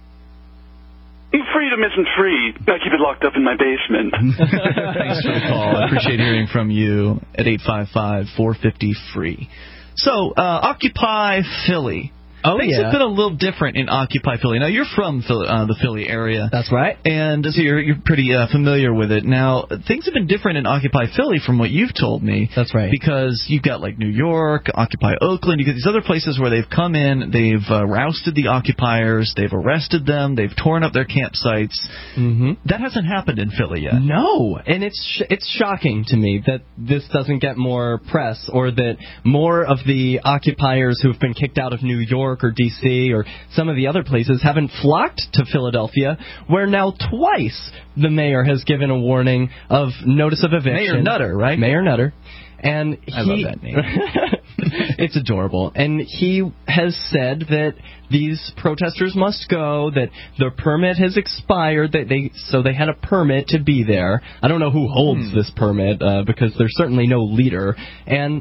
Freedom isn't free. I keep it locked up in my basement. Thanks for the call. I appreciate hearing from you at eight five five, four five zero, free. So, uh, Occupy Philly. Oh, Things yeah. have been a little different in Occupy Philly. Now, you're from Philly, uh, the Philly area. That's right. And so you're, you're pretty uh, familiar with it. Now, things have been different in Occupy Philly from what you've told me. That's right. Because you've got, like, New York, Occupy Oakland. You've got these other places where they've come in, they've uh, rousted the occupiers, they've arrested them, they've torn up their campsites. Mm-hmm. That hasn't happened in Philly yet. No, and it's sh- it's shocking to me that this doesn't get more press, or that more of the occupiers who've been kicked out of New York or D C or some of the other places haven't flocked to Philadelphia, where now twice the mayor has given a warning of notice of eviction. Mayor Nutter, right? Mayor Nutter. And he, I love that name. It's adorable. And he has said that these protesters must go, that their permit has expired, that they so they had a permit to be there. I don't know who holds hmm. this permit, uh, because there's certainly no leader. And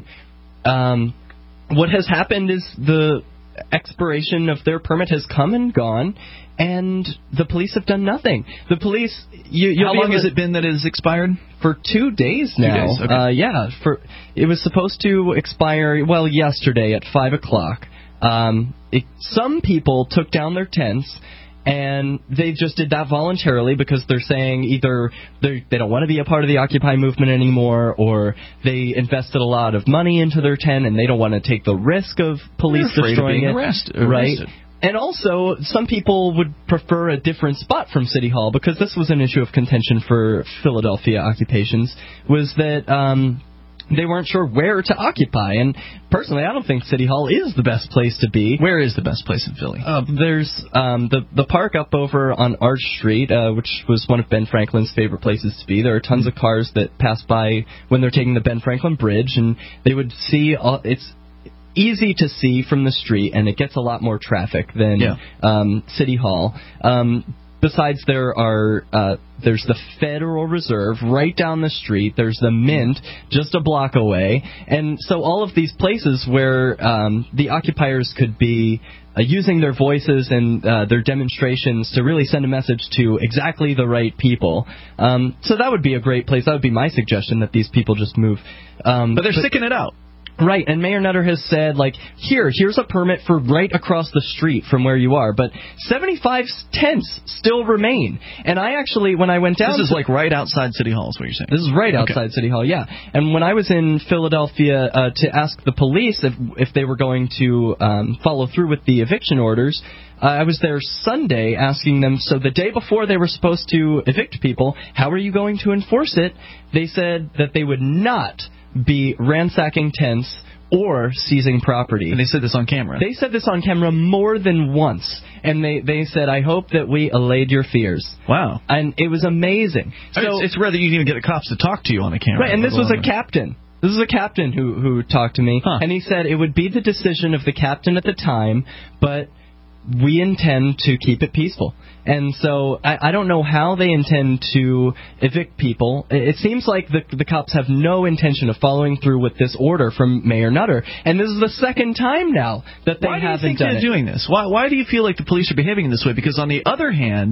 um, what has happened is the expiration of their permit has come and gone, and the police have done nothing. The police... You, How long has it been that it has expired? For two days now. Two days, okay. Uh, yeah, for it was supposed to expire, well, yesterday at five o'clock. Um, it, some people took down their tents, and they just did that voluntarily because they're saying either they don't want to be a part of the Occupy movement anymore, or they invested a lot of money into their tent and they don't want to take the risk of police They're afraid destroying of being it. arrest- right? arrested. And also, some people would prefer a different spot from City Hall, because this was an issue of contention for Philadelphia occupations, was that um, they weren't sure where to occupy. And personally, I don't think City Hall is the best place to be. Where is the best place in Philly? Uh, there's um, the the park up over on Arch Street, uh, which was one of Ben Franklin's favorite places to be. There are tons of cars that pass by when they're taking the Ben Franklin Bridge, and they would see all, it's easy to see from the street, and it gets a lot more traffic than yeah. um, City Hall. Um, besides, there are uh, there's the Federal Reserve right down the street. There's the Mint just a block away, and so all of these places where um, the occupiers could be uh, using their voices and uh, their demonstrations to really send a message to exactly the right people. Um, so that would be a great place. That would be my suggestion, that these people just move. Um, but they're but, sticking it out. Right, and Mayor Nutter has said, like, here, here's a permit for right across the street from where you are, but seventy-five tents still remain. And I actually, when I went down... This is to, like right outside City Hall is what you're saying. This is right outside okay. City Hall, yeah. And when I was in Philadelphia uh, to ask the police if, if they were going to um, follow through with the eviction orders, uh, I was there Sunday asking them, so the day before they were supposed to evict people, how are you going to enforce it? They said that they would not be ransacking tents or seizing property. And they said this on camera. They said this on camera more than once. And they, they said, I hope that we allayed your fears. Wow. And it was amazing. So it's, it's rare that you even get the cops to talk to you on a camera. Right, and this was a captain. This is a captain who, who talked to me. Huh. And he said it would be the decision of the captain at the time, but we intend to keep it peaceful. And so I, I don't know how they intend to evict people. It seems like the, the cops have no intention of following through with this order from Mayor Nutter. And this is the second time now that they why haven't do you think done they're it. doing this? Why, why do you feel like the police are behaving in this way? Because on the other hand,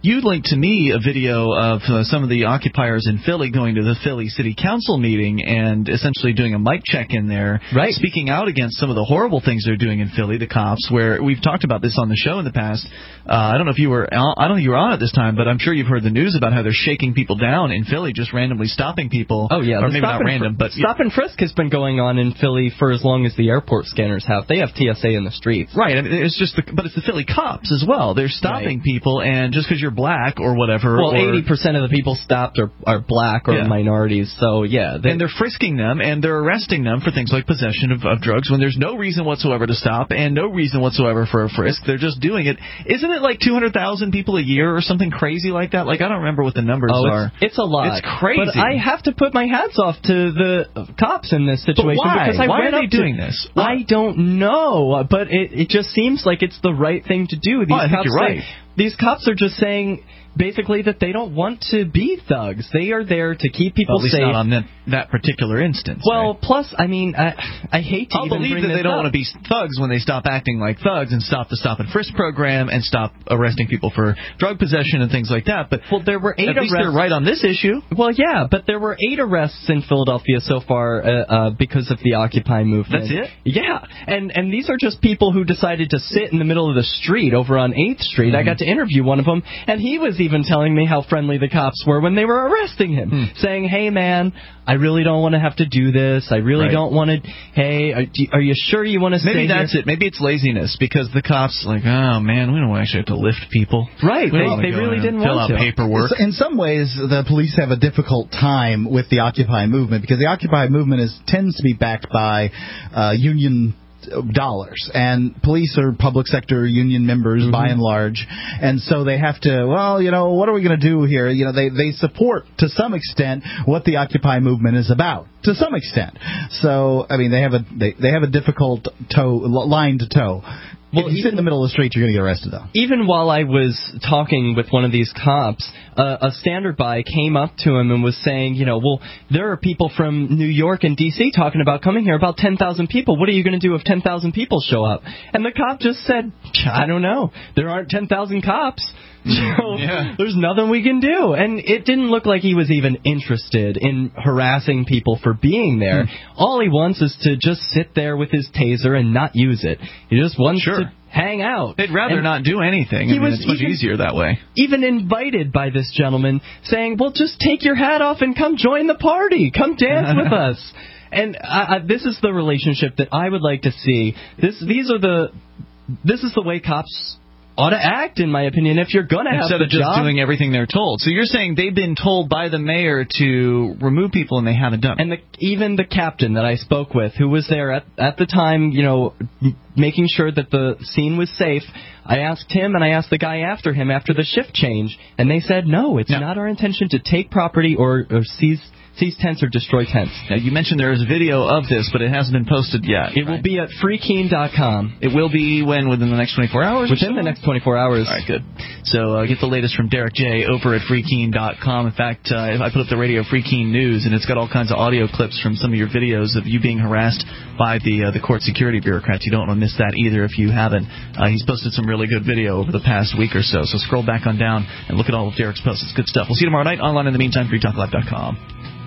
you linked to me a video of uh, some of the occupiers in Philly going to the Philly City Council meeting and essentially doing a mic check in there, right. speaking out against some of the horrible things they're doing in Philly, the cops, where we've talked about this on the show in the past. Uh, I don't know if you were I don't know if you were on at this time, but I'm sure you've heard the news about how they're shaking people down in Philly, just randomly stopping people. Oh, yeah. Or maybe not random, fr- but... Stop and frisk has been going on in Philly for as long as the airport scanners have. They have T S A in the streets. Right, and it's just the, but it's the Philly cops as well. They're stopping right. people, and just because you're black or whatever... Well, or, eighty percent of the people stopped are, are black or yeah. minorities, so yeah. They, and they're frisking them, and they're arresting them for things like possession of, of drugs when there's no reason whatsoever to stop and no reason whatsoever for a frisk. They're just doing it. Isn't it like two hundred thousand people a year or something crazy like that? Like, I don't remember what the numbers oh, are. It's, it's a lot. It's crazy. But I have to put my hats off to the cops in this situation. But why? Because I why ran are they up to, doing this? Why? I don't know, but it, it just seems like it's the right thing to do. These well, I think cops you're right. Say, these cops are just saying... basically that they don't want to be thugs. They are there to keep people well, at least safe. Not on that, that particular instance. Well, right? plus, I mean, I, I hate to I'll even believe bring that this they don't up. want to be thugs when they stop acting like thugs and stop the stop and frisk program and stop arresting people for drug possession and things like that. But well, there were eight at arrests. least they're right on this issue. Well, yeah, but there were eight arrests in Philadelphia so far uh, uh, because of the Occupy movement. That's it? Yeah, and and these are just people who decided to sit in the middle of the street over on eighth Street. Mm-hmm. I got to interview one of them, and he was even telling me how friendly the cops were when they were arresting him, hmm. saying, hey, man, I really don't want to have to do this. I really right. don't want to, hey, are, are you sure you want to stay Maybe that's here? it. Maybe it's laziness because the cops like, oh, man, we don't actually have to lift people. Right. We They, they really didn't fill want out to. paperwork. In some ways, the police have a difficult time with the Occupy movement because the Occupy movement is tends to be backed by uh, union dollars, and police are public sector union members mm-hmm. by and large, and so they have to, well, you know, what are we going to do here? You know, they they support to some extent what the Occupy movement is about, to some extent. So, I mean, they have a they, they have a difficult toe line to toe. Well, if you even, sit in the middle of the street, you're going to get arrested, though. Even while I was talking with one of these cops, uh, a standby came up to him and was saying, you know, well, there are people from New York and D C talking about coming here, about ten thousand people. What are you going to do if ten thousand people show up? And the cop just said, I don't know. There aren't ten thousand cops. So yeah. there's nothing we can do. And it didn't look like he was even interested in harassing people for being there. Mm. All he wants is to just sit there with his taser and not use it. He just wants sure. to hang out. They'd rather and not do anything. I mean, it's much even, easier that way. Even invited by this gentleman saying, well, just take your hat off and come join the party. Come dance with us. And I, I, this is the relationship that I would like to see. This, these are the, this is the way cops ought to act, in my opinion, if you're going to have Instead the of just job. doing everything they're told. So you're saying they've been told by the mayor to remove people and they haven't done it. And the, even the captain that I spoke with, who was there at, at the time, you know, making sure that the scene was safe, I asked him and I asked the guy after him after the shift change, and they said, no, it's no. not our intention to take property or, or seize seize tents or destroy tents. Now, you mentioned there is a video of this, but it hasn't been posted yet. It right? will be at free keene dot com. It will be when? Within the next twenty-four hours? Within the next twenty-four hours. All right, good. So uh, get the latest from Derek J. over at free keene dot com. In fact, uh, I put up the Radio Free Keene News, and it's got all kinds of audio clips from some of your videos of you being harassed by the uh, the court security bureaucrats. You don't want to miss that either if you haven't. Uh, he's posted some really good video over the past week or so, so scroll back on down and look at all of Derek's posts. It's good stuff. We'll see you tomorrow night online. In the meantime, free talk live dot com.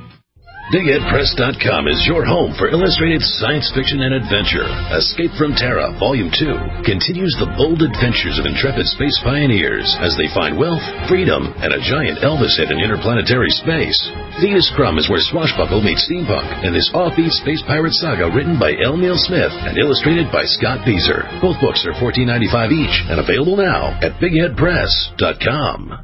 Big Ed Press dot com is your home for illustrated science fiction and adventure. Escape from Terra, Volume two, continues the bold adventures of intrepid space pioneers as they find wealth, freedom, and a giant Elvis head in interplanetary space. Venus Crumb is where swashbuckle meets steampunk in this offbeat space pirate saga written by L. Neil Smith and illustrated by Scott Beezer. Both books are fourteen ninety-five each and available now at Big Ed Press dot com.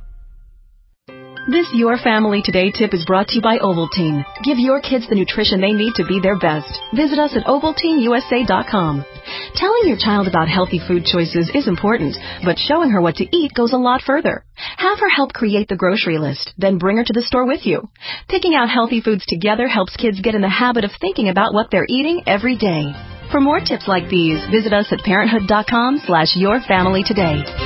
This Your Family Today tip is brought to you by Ovaltine. Give your kids the nutrition they need to be their best. Visit us at Ovaltine U S A dot com. Telling your child about healthy food choices is important, but showing her what to eat goes a lot further. Have her help create the grocery list, then bring her to the store with you. Picking out healthy foods together helps kids get in the habit of thinking about what they're eating every day. For more tips like these, visit us at parenthood dot com slash your family today.